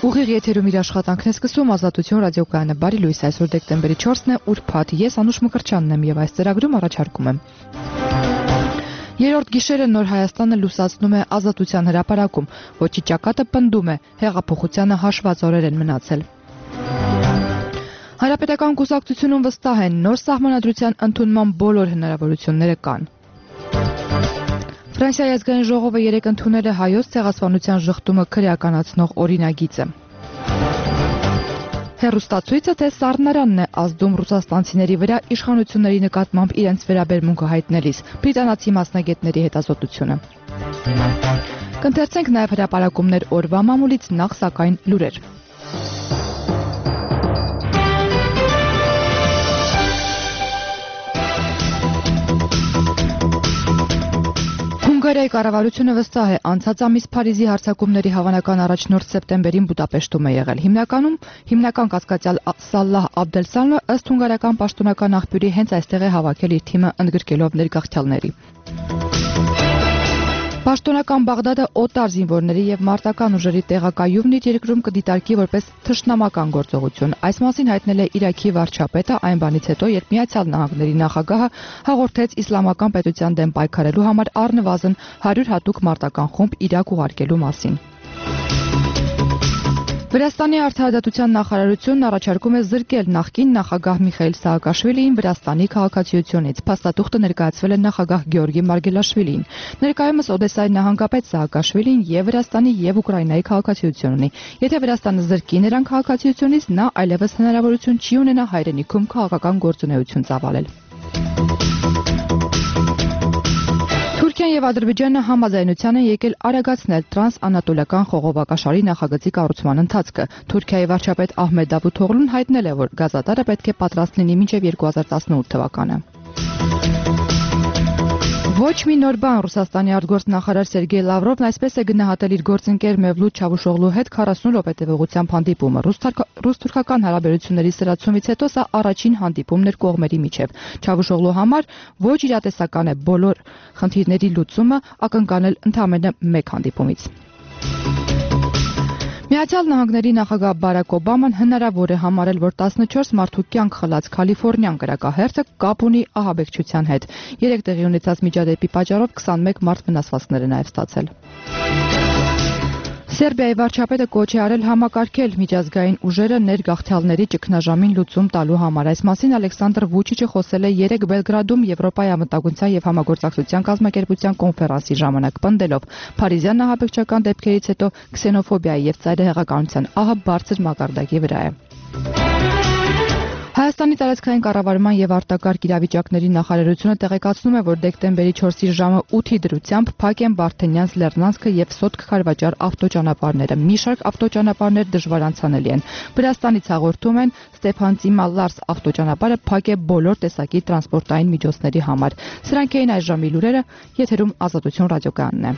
Ուղիղ եթերում իր աշխատանքն է սկսում Ազատություն ռադիոկայանը։ Բարի լույս, այսօր դեկտեմբերի 4-ն է, ուրբաթ։ Ես Անուշ Մկրտչյանն եմ եւ այս ծրագրում առաջարկում եմ. Երրորդ գիշերը Նոր Հայաստանը լուսացնում է Ազատության հրապարակում, ոչի ճակատը պնդում է, հեղափոխությանը հաշված օրեր են մնացել։ Հանրապետական կուսակցությունում վստահ են, նոր սահմանադրության ընդունման բոլոր հնարավորությունները կան։ Ֆրանսիայի ազգային ժողովը երեկ ընդունել է հայոց ցեղասպանության ժխտումը քրեականացնող օրինագիծը։ Հեռուստացույցը թե Սառնարանն է ազդում ռուսաստանցիների վրա իշխանությունների նկատմամբ իրենց վերաբերմունքը հայտնելիս, բրիտանացի մասնագետների հետազոտությունը։ Կընթերցենք նաև հրապարակումներ օրվա մամուլից, նախ սակայն լուրեր։ Հունգարիայի կառավարությունը վստահ է, անցած ամիս Փարիզի հարձակումների հավանական առաջնորդ սեպտեմբերին Բուդապեշտում է եղել։ Հիմնական կասկածյալ Սալլահ Աբդելսալը ըստ հունգարական պաշտոնական աղբյուրի հենց այստեղ է հավաքել իր թիմը ընդգրկելով ներգաղթյալների։ Պաշտոնական Բաղդադը օտար զինվորների եւ մարտական ուժերի տեղակայումն իր երկրում կդիտարկի որպես թշնամական գործողություն։ Այս մասին հայտնել է Իրաքի վարչապետը այն բանից հետո, երբ Միացյալ Նահանգների նախագահը հաղորդեց իսլամական պետության դեմ պայքարելու համար առնվազն 100 հատուկ մարտական խումբ Իրաք ուղարկելու մասին։ Վրաստանի արդարադատության նախարարությունն առաջարկում է զրկել նախկին նախագահ Միխայիլ Սաակաշվիլիին Վրաստանի քաղաքացիությունից։ Փաստաթուղթը ներկայացվել է նախագահ Գեորգի Մարգելաշվիլիին։ Ներկայումս Օդեսայի նահանգապետ Սաակաշվիլին եւ Վրաստանի եւ Ուկրաինայի քաղաքացիություն ունի։ Եթե Վրաստանը զրկի նրան քաղաքացիությունից, նա այլևս հնարավորություն չի ունենա հայրենիքում քաղաքական գործունեություն ծավալել։ Թուրքիան եւ Ադրբեջանը համաձայնության են եկել արագացնել տրանսանատոլական խողովակաշարի նախագծի կառուցման ընթացքը։ Թուրքիայի վարչապետ Ահմեդ Դավութօղլուն հայտնել է, որ գազատարը պետք է պատրաստ լինի մինչև 2018 թվականը։ Ոչ մի նոր բան Ռուսաստանի արտգործնախարար Սերգեյ Լավրովն այսպես է գնահատել իր գործընկեր Մևլութ Չավուշօղլու հետ 40 րոպե տևողությամբ հանդիպումը։ Ռուս-թուրքական հարաբերությունների սրացումից հետո սա առաջին հանդիպումն էր կողմերի միջև։ Չավուշօղլու համար ոչ իրատեսական է բոլոր խնդիրների լուծումը ակնկալել ընդամենը մեկ հանդիպումից։ Միացյալ Նահանգների նախագահ Բարակ Օբաման հնարավոր է համարել, որ 14 մարդու կյանք խլած Կալիֆոռնիան կրակահերթը կապ ունի ահաբեկչության հետ։ Երեկ տեղի ունեցած միջադեպի պատճառով 21 մարդ վնասվածքներ է նաև ստացել։ Սերբիայի վարչապետը կոչ է արել համակարգել միջազգային ուժերը ներգաղթյալների ճգնաժամին լուծում տալու համար։ Այս մասին Ալեքսանդր Վուչիչը խոսել է երեկ Բելգրադում Եվրոպայի անվտանգության եւ համագործակցության կազմակերպության կոնֆերանսի ժամանակ, պնդելով Փարիզյան ահաբեկչական դեպքերից հետո քսենոֆոբիայի եւ ծայրահեղականության ահը բարձր մակարդակի վրա է։ Հայաստանի տարածքային կառավարման եւ արտակարգ իրավիճակների նախարարությունը տեղեկացնում է, որ դեկտեմբերի 4-ի ժամը 8-ի դրությամբ փակ են Բարթենյանց, Լեռնանսկը եւ Սոտք Խարվաճար ավտոճանապարհները։ Մի շարք ավտոճանապարհներ դժվար անցանելի են։ Վրաստանից հաղորդում են, Ստեփան Ծիմա-Լարս ավտոճանապարհը փակ է բոլոր տեսակի տրանսպորտային միջոցների համար։ Սրանք էին այս ժամի լուրերը, եթերում Ազատություն ռադիոկայանն է։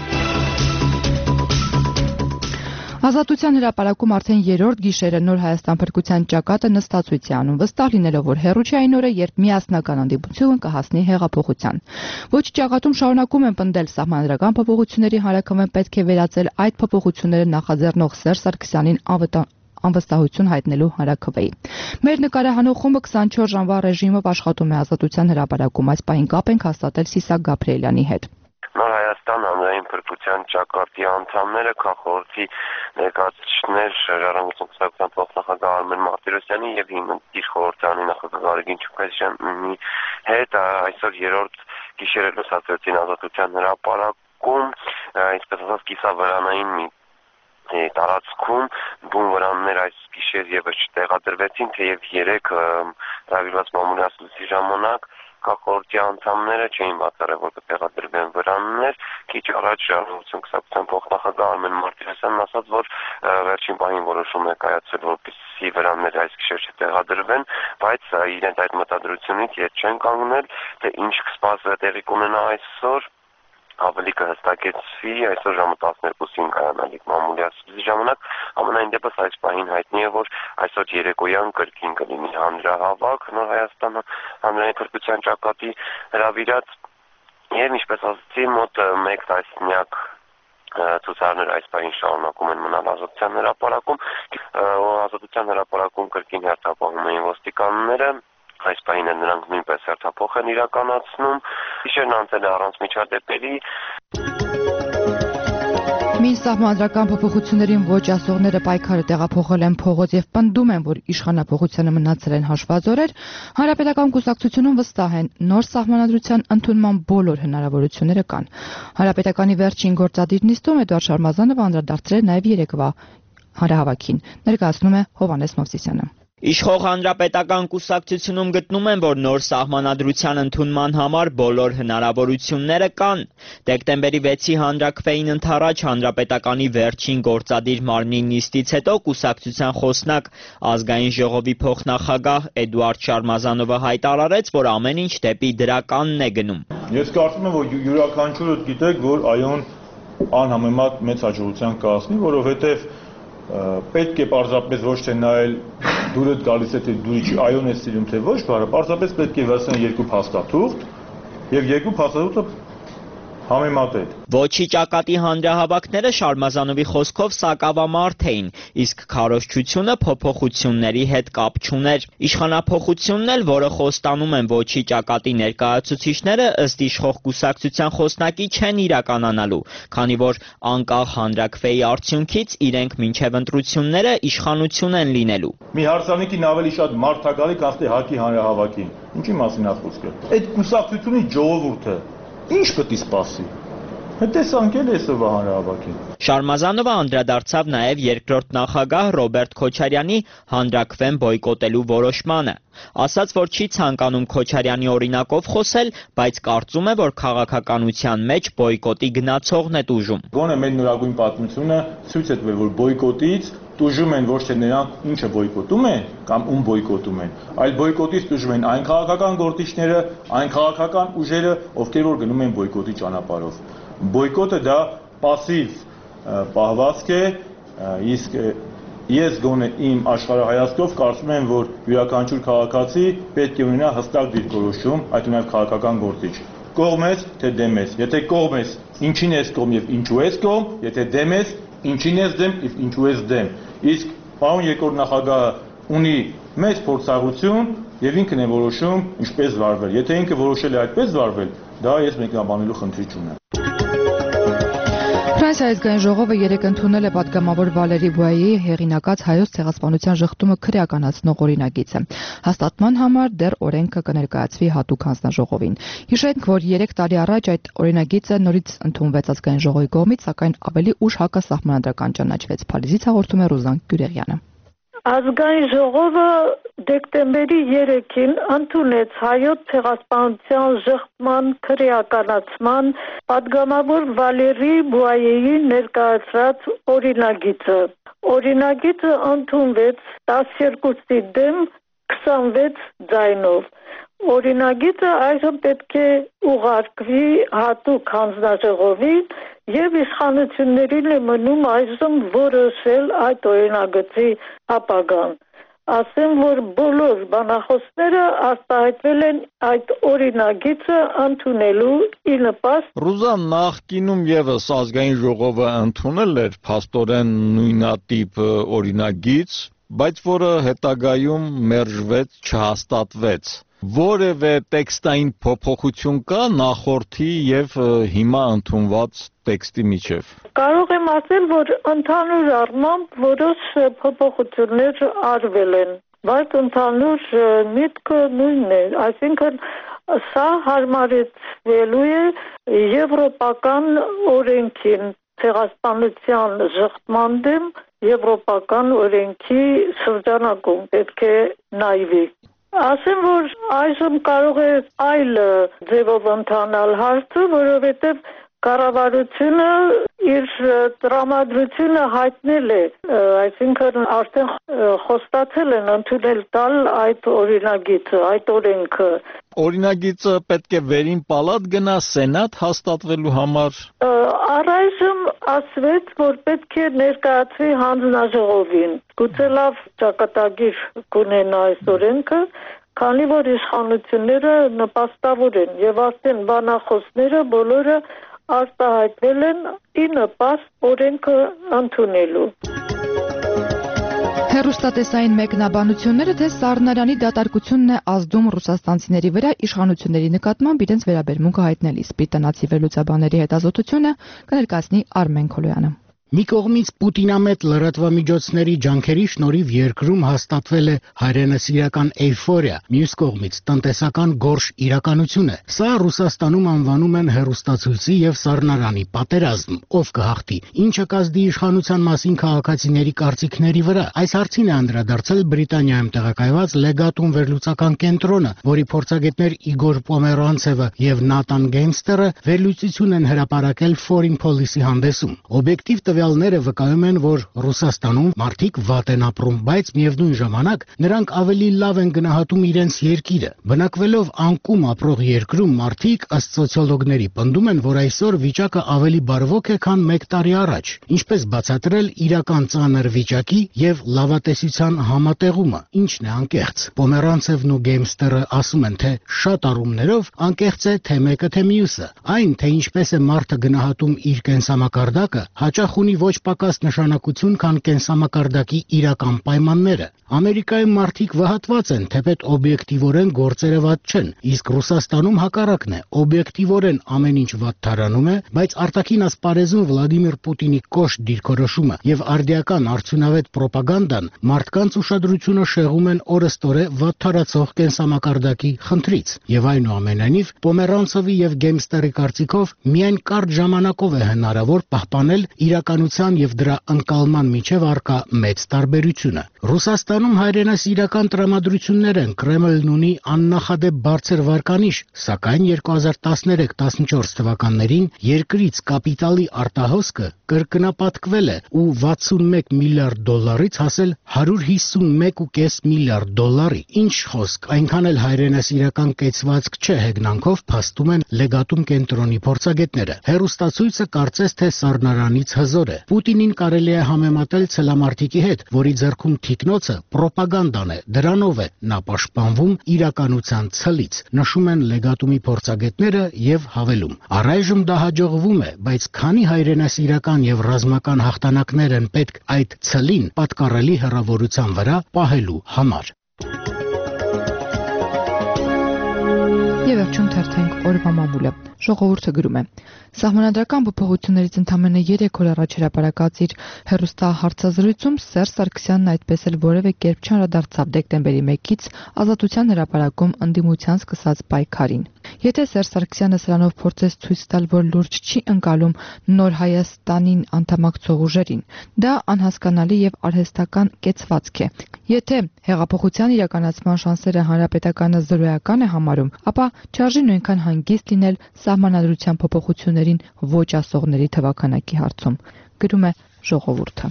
Ազատության հրապարակում արդեն երրորդ գիշերը Նոր Հայաստան փրկության ճակատը նստածույց է անում, վստահ լինելով, որ հեռու չէ այն օրը, երբ միասնական հանդիպությունը կհասնի հեղափոխության։ Ոչ ճակատում շարունակում են պնդել սահմանադրական փոփոխությունների հարակամեն պետք է վերացել այդ փոփոխությունները նախաձեռնող Սերժ Սարգսյանին անվստահություն հայտնելու հանրաքվեի։ Մեր նկարահանող խումբը 24 ժամվա ռեժիմով աշխատում է Ազատության հրապարակում, այս պահին կապ ենք հաստատել Սիսակ Գաբրիելյանի հետ։ Նոր Հայաստան հանրային փրկության ճակատի անդամները քաղաքորդի ներկայացուցիչներ Ժառանգություն կուսակցության փոխնախագահ Արմեն Մարտիրոսյանի եւ իր խորհրդարանի նախագահ Գարեգին Չուկասյանի հետ այսօր երրորդ գիշերը լուսացրեցին Ազատության հրապարակում, այսպես ասած կիսավրանային մի տարածքում բուն վրաններ այս գիշեր եւս չտեղադրվեցին, թեև երեք հրավիրված մամուլի ասուլիսի ժամանակ քաղաքորդի անդամները չէին բացառել, որ կտեղադրվեն վրաններ։ Քիչ առաջ Ժառանգություն կուսակցության փոխնախագահ Արմեն Մարտիրոսյանն ասաց, որ վերջին պահին որոշում է կայացել, որպեսզի վրանները այս գիշեր չտեղադրվեն, բայց իրենց այդ մտադրությունից ետ չեն կանգնել, թե ինչ կսպասվի տեղի կունենա այսօր։ Ավելի կհստակեցվի այսօր ժամը 12-ին կայանալիք մամուլի ասուլիսի ժամանակ, ամենայն դեպս այս պահին հայտնի է, որ այսօր երեկոյան կրկին կլինի հանրահավաք Նոր Հայաստան հանրային փրկության ճակատի հրավիրած եւ ինչպես ասացի մոտ 1 տասնյակ ցուցարները այս պահին շարունակում են մնալ Ազատության հրապարակում, Ազատության հրապարակում կրկին հերթապահում էին ոստիկանները, այս պահին նրանք նույնպես հերթափոխ են իրականացնում, գիշերն անցել է առանց միջադեպերի։ Մինչ սահմանադրական փոփոխություններին ոչ ասողները պայքարը տեղափոխել են փողոց եւ պնդում են, որ իշխանափոխությանը մնացել են հաշված օրեր, Հանրապետական կուսակցությունում վստահ են նոր սահմանադրության ընդունման բոլոր հնարավորությունները կան։ Հանրապետականի վերջին գործադիր նիստում Էդուարդ Շարմազանովը անդրադարձել է նաեւ երեկվա հանրահավաքին, ներկայացնում է Հովհաննես Մովսիսյանը։ Իշխող Հանրապետական կուսակցությունում գտնում են, որ նոր սահմանադրության ընդունման համար բոլոր հնարավորությունները կան։ Դեկտեմբերի 6-ի հանրաքվեին ընդառաջ Հանրապետականի վերջին գործադիր մարմնի նիստից հետո կուսակցության խոսնակ Ազգային ժողովի փոխնախագահ Էդուարդ Շարմազանովը հայտարարեց, որ ամեն ինչ դեպի դրականն է գնում։ Ես կարծում եմ, որ յուրաքանչյուրը գիտեք, որ այոն անհամեմատ մեծ հաջողության կհասնի, որովհետև պետք է պարզապես ոչ թե նայել դուրդ գալիս է թե դուրի այոն է սիրում թե ոչ, պարզապես պետք է վերցնել երկու փաստաթուղթ եւ երկու փաստաթուղթը համեմատել։ Ոչի ճակատի հանրահավաքները Շարմազանովի խոսքով սակավամարդ էին, իսկ քարոզչությունը փոփոխությունների հետ կապ չուներ։ Իշխանափոխությունն էլ, որը խոստանում են ոչի ճակատի ներկայացուցիչները, ըստ իշխող կուսակցության խոսնակի չեն իրականանալու, քանի որ անկախ հանրաքվեի արդյունքից իրենք մինչև ընտրությունները իշխանություն են լինելու։ Մի հարսանեկին ավելի շատ մարդ է գալի, քան թե ՀԱԿ-ի հանրահավաքին։ Ինչի մասին է խոսքը։ Այդ կուսակցությունի ժողովուրդը ինչ պետք է սպասի։ Տեսանք էլ այսօրվա հանրահավաքին։ Շարմազանովը անդրադարձավ նաև երկրորդ նախագահ Ռոբերտ Քոչարյանի հանրաքվեն բոյկոտելու որոշմանը։ Ասաց, որ չի ցանկանում Քոչարյանի օրինակով խոսել, բայց կարծում է, որ քաղաքականության մեջ բոյկոտի գնացողն է տուժում։ Գոնե մեր նորագույն պատմությունը ցույց է տվել, որ բոյկոտից տուժում են ոչ թե նրանք, ինչը բոյկոտում են կամ ում բոյկոտում են, այլ բոյկոտից տուժում են այն քաղաքական գործիչները, այն քաղաքական ուժերը, ովքեր որ գնում են բոյկոտի ճանապարհով։ Բոյկոտը դա пассив պահվածք է, իսկ ես գոնե իմ աշխարհայացքով կարծում եմ, որ յուրաքանչյուր քաղաքացի պետք է ունենա հստակ դիրքորոշում, այդ նաև քաղաքական գործիչ։ Կողմ ես, թե դեմ ես։ Եթե կողմ ես, ինչին ես կողմ եւ ինչու ես կողմ, եթե դեմ ես, ինչին ես դեմ եւ ինչու ես դեմ։ Իսկ պարոն երկրորդ նախագահը ունի մեծ փորձառություն եւ ինքն է որոշում ինչպես վարվել։ Եթե ինքը որոշել է այդպես վարվել, դա ես մեկնաբանելու խնդիր չունեմ։ Ֆրանսիայի ազգային ժողովը երեկ ընդունել է պատգամավոր Վալերի Բուայեի հեղինակած հայոց ցեղասպանության շղթումը քրեականացնող օրինագիծը։ Հաստատման համար դեռ օրենքը կներկայացվի հատուկ հանձնաժողովին։ Հիշենք, որ 3 տարի առաջ այդ օրինագիծը նորից ընդունվեց ազգային ժողովի կողմից, սակայն ավելի ուշ հակասահմանադրական ճանաչվեց։ Փարիզից հաղորդում է Ռուզան Գյուրեղյանը։ Ազգային ժողովը դեկտեմբերի 3-ին ընդունեց հայոց ցեղասպանության շղթման քրեականացման պատգամավոր Վալերի Բուայեի ներկայացրած օրինագիծը։ Օրինագիծը ընդունվեց 12-ի դեմ 26 ձայնով։ Օրինագիծը այժմ պետք է ուղարկվի հատուկ հանձնաժողովին եւ իշխանություններին է մնում այժմ որոշել այդ օրինագծի ապագան։ Ասեմ, որ բոլոր բանախոսները արտահայտվել են այդ օրինագիծը ընդունելու ի նպաստ։ Ռուզան, նախկինում եւս ազգային ժողովը ընդունել էր փաստորեն նույնատիպ օրինագիծ, բայց որը հետագայում մերժվեց, չհաստատվեց։ Որևէ տեքստային փոփոխություն կա նախորդի եւ հիմա ընդունված տեքստի միջև։ Կարող եմ ասել, որ ընդհանուր առմամբ որոշ փոփոխություններ արվել են, բայց ընդհանուր միտքը նույնն է, այսինքն սա հարմարեցվելու է եվրոպական օրենքին, ցեղասպանության շղթման դեմ եվրոպական օրենքի շրջանակում պետք է նայվի։ Ասեմ, որ այժմ կարող է այլ ձևով ընթանալ հարցը, որովհետև կառավարությունը իր տրամադրությունը հայտնել է, այսինքն արդեն խոստացել են ընդունել տալ այդ օրինագիծը, այդ օրենքը։ Օրինագիծը պետք է վերին պալատ գնա սենատ հաստատվելու համար։ Առայժմ ասվեց, որ պետք է ներկայացվի հանձնաժողովին։ Գուցե լավ ճակատագիր կունենա այս օրենքը, քանի որ իշխանությունները նպաստավոր են եւ արդեն բանախոսները բոլորը արտահայտվել են ի նպաստ օրենքը ընդունելու։ Հեռուստատեսային մեկնաբանությունները, թե Սառնարանի դատարկությունն է ազդում ռուսաստանցիների վրա իշխանությունների նկատմամբ իրենց վերաբերմունքը հայտնելիս։ Բրիտանացի վերլուծաբանների հետազոտությունը կներկայացնի Արմեն Քոլոյանը։ Մի կողմից Պուտինամետ լրատվամիջոցների ջանքերի շնորհիվ երկրում հաստատվել է հայրենասիրական էյֆորիա, մյուս կողմից տնտեսական գորշ իրականություն է։ Սա Ռուսաստանում անվանում են հեռուստացույցի եւ Սառնարանի պատերազմ, ով կհաղթի, ինչը կազդի իշխանության մասին քաղաքացիների կարծիքների վրա։ Այս հարցին է անդրադարձել Բրիտանիայում տեղակայված Լեգատուն վերլուծական կենտրոնը, որի փորձագետներ Իգոր Պոմերանցևը եւ Նատան Գեյմստերը վերլուծություն են հրապարակել Foreign Policy հանդեսում։ Օբյեկտիվ տվյալները վկայում են, որ Ռուսաստանում մարդիկ վատ են ապրում, բայց միևնույն ժամանակ նրանք ավելի լավ են գնահատում իրենց երկիրը։ Բնակվելով անկում ապրող երկրում մարդիկ, ըստ սոցիոլոգների, պնդում են, որ այսօր վիճակը ավելի բարվոք է, քան 1 տարի առաջ, ինչպես բացատրել իրական ծանր վիճակի եւ լավատեսության համատեղումը, ինչն է անկեղծ։ Պոմերանցևն ու Գեյմստերը ասում են, թե շատ առումներով անկեղծ է թե մեկը, թե մյուսը։ Այն, թե ինչպես է մարդը գնահատում իր կենսամակարդակը, հաճախ ունի ոչ պակաս նշանակություն, քան կենսամակարդակի իրական պայմանները։ Ամերիկայում մարդիկ վհատված են, թեպետ օբյեկտիվորեն գործերը վատ չեն, իսկ Ռուսաստանում հակառակն է, օբյեկտիվորեն ամեն ինչ վատթարանում է, բայց արտաքին ասպարեզում Վլադիմիր Պուտինի կոշտ դիրքորոշումը եւ արդիական արդյունավետ պրոպագանդան մարդկանց ուշադրությունը շեղում են օրըստօրե վատթարացող կենսամակարդակի խնդրից։ Եվ այնուամենայնիվ Պոմերանցովի եւ Գեյմստերի կարծիքով միայն կարճ ժամանակով է հնարավոր պահպանել իրականության եւ դրա ընկալման միջև առկա մեծ տարբերությունը։ Ռուսաստանում հայրենասիրական տրամադրություններ են, Կրեմլն ունի աննախադեպ բարձր վարկանիշ, սակայն 2013-14 թվականներին երկրից կապիտալի արտահոսքը կրկնապատկվել է ու 61 միլիարդ դոլարից հասել 151.5 միլիարդ դոլարի։ Ինչ խոսք, այնքան էլ հայրենասիրական կեցվածք չէ հեգնանքով փաստում են Լեգատում կենտրոնի փորձագետները։ Հեռուստացույցը կարծես թե Սառնարանից հզոր է։ Պուտինին կարելի է համեմատել ցելամարտիկի հետ, որի ձեռքում թիկնոցը պրոպագանդան է, դրանով է նա պաշտպանվում իրականության ցլից, նշում են Լեգատումի փորձագետները եւ հավելում. Առայժմ դա հաջողվում է, բայց քանի հայրենասիրական եւ ռազմական հաղթանակներ են պետք այդ ցլին պատկառելի հեռավորության վրա պահելու համար։ Եվ վերջում թերթենք օրվա մամուլը։ Ժողովուրդը գրում է. Սահմանադրական փոփոխություններից ընդամենը 3 օր առաջ հրապարակած իր հեռուստահարցազրույցում Սերժ Սարգսյանն այդպես էլ որևէ կերպ չանդրադարձավ դեկտեմբերի 1-ից Ազատության հրապարակում ընդդիմության սկսած պայքարին։ Եթե Սերժ Սարգսյանը սրանով փորձեց ցույց տալ, որ լուրջ չի ընկալում նոր Հայաստանին անդամակցող ուժերին, դա անհասկանալի եւ արհեստական կեցվածք է։ Եթե հեղափոխության իրականացման շանսերը հանրապետականը զրոյական է համարում, ապա չարժի նույնքան հանգիստ լինել սահմանադրության փոփոխություններին ոչ ասողների թվաքանակի հարցում, գրում է Ժողովուրդը։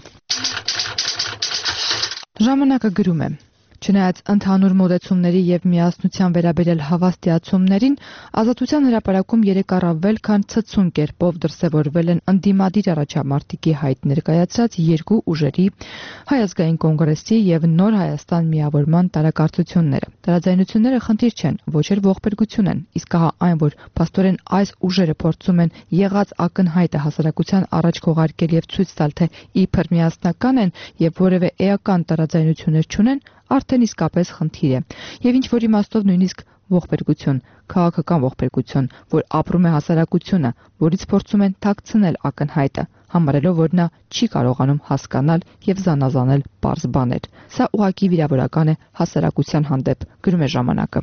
Ժամանակը գրում է. Չնայած ընդհանուր մոտեցումների եւ միասնության վերաբերյալ հավաստիացումներին, Ազատության հրապարակում 3 առավել քան ցցուն կերպով դրսևորվել են ընդդիմադիր առաջամարտիկի հայտ ներկայացրած երկու ուժերի Հայ ազգային կոնգրեսի եւ Նոր Հայաստան միավորման տարակարծությունները։ Տարաձայնությունները խնդիր չեն, ոչ էլ ողբերգություն են, իսկ ահա այն, որ փաստորեն այս ուժերը փորձում են եղած ակնհայտը հասարակության առաջ քողարկել եւ ցույց տալ, թե իբր միասնական են եւ որևէ էական տարաձայնություններ չունեն, արդեն իսկապես խնդիր է, եւ ինչ որ իմաստով նույնիսկ ողբերգություն, քաղաքական ողբերգություն, որ ապրում է հասարակությունը, որից փորձում են թաքցնել ակնհայտը, համարելով, որ նա չի կարողանում հասկանալ եւ զանազանել պարզ բաներ։ Սա ուղղակի վիրավորական է հասարակության հանդեպ, գրում է Ժամանակը։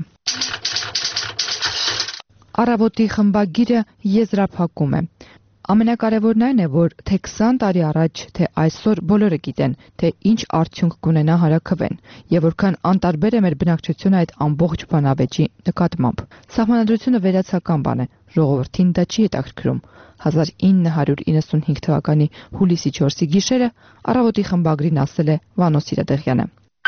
Առավոտի խմբագիրը եզրափակում է. Ամենակարևորն այն է, որ թե 20 տարի առաջ, թե այսօր բոլորը գիտեն, թե ինչ արդյունք կունենա հարաքվեն, եւ որքան անտարբեր է մեր բնակչությունը այդ ամբողջ բանավեճի նկատմամբ։ Սահմանադրությունը վերացական բան է, ժողովրդին դա չի հետաքրքրում։ 1995 թվականի հուլիսի 4-ի գիշերը Առավոտի խմբագրին ասել է Վանո Սիրադեղյանը։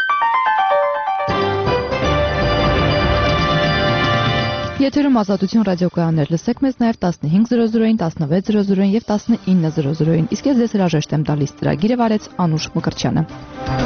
Եթերում Ազատություն ռադիոկայաններ, լսեք մեզ նաև 15:00-ին, 16:00-ին եւ 19:00-ին, իսկ ես ձեզ հրաժեշտ եմ տալիս, ծրագիրը վարեց Անուշ Մկրտչյանը։